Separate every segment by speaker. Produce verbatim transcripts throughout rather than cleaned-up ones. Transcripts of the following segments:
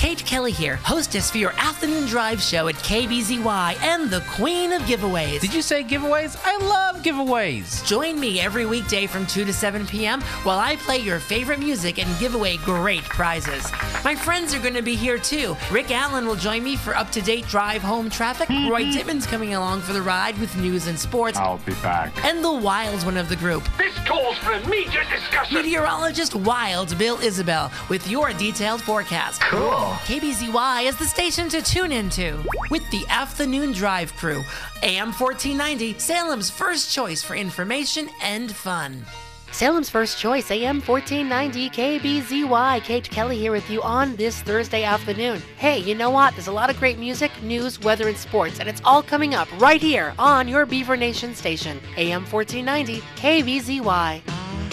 Speaker 1: Kate Kelly here, hostess for your afternoon drive show at K B Z Y and the queen of giveaways.
Speaker 2: Did you say giveaways? I love giveaways.
Speaker 1: Join me every weekday from two to seven p.m. while I play your favorite music and give away great prizes. My friends are going to be here too. Rick Allen will join me for up-to-date drive home traffic. Roy Tippins coming along for the ride with news and sports.
Speaker 3: I'll be back.
Speaker 1: And the Wilds one of the group.
Speaker 4: This calls for immediate discussion.
Speaker 1: Meteorologist Wild Bill Isabel with your detailed forecast.
Speaker 4: Cool.
Speaker 1: K B Z Y is the station to tune into with the Afternoon Drive crew. A M fourteen ninety, Salem's first choice for information and fun.
Speaker 5: Salem's first choice, A M fourteen ninety K B Z Y. Kate Kelly here with you on this Thursday afternoon. Hey, you know what? There's a lot of great music, news, weather, and sports, and it's all coming up right here on your Beaver Nation station, A M fourteen ninety K B Z Y.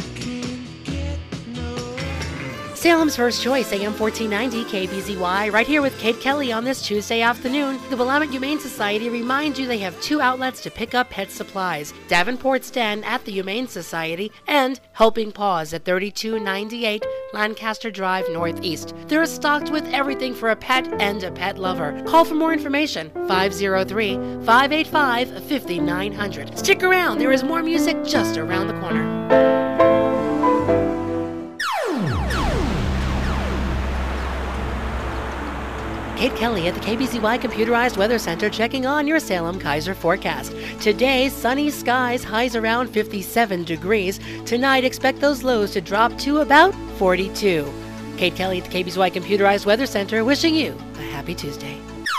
Speaker 5: Salem's first choice, A M fourteen ninety K B Z Y, right here with Kate Kelly on this Tuesday afternoon. The Willamette Humane Society reminds you they have two outlets to pick up pet supplies: Davenport's Den at the Humane Society and Helping Paws at thirty-two ninety-eight Lancaster Drive Northeast. They're stocked with everything for a pet and a pet lover. Call for more information, five oh three, five eight five, five nine zero zero. Stick around, there is more music just around the corner. Kate Kelly at the K B Z Y Computerized Weather Center checking on your Salem Kaiser forecast. Today, sunny skies, highs around fifty-seven degrees. Tonight, expect those lows to drop to about forty-two. Kate Kelly at the K B Z Y Computerized Weather Center wishing you a happy Tuesday.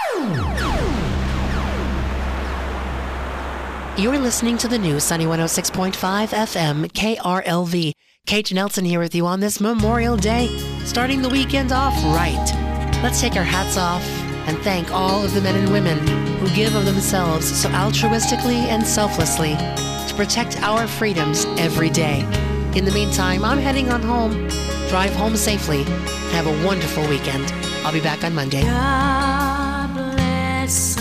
Speaker 5: You're listening to the new Sunny one oh six point five F M K R L V. Kate Nelson here with you on this Memorial Day, starting the weekend off right. Let's take our hats off and thank all of the men and women who give of themselves so altruistically and selflessly to protect our freedoms every day. In the meantime, I'm heading on home. Drive home safely. Have a wonderful weekend. I'll be back on Monday.
Speaker 6: God bless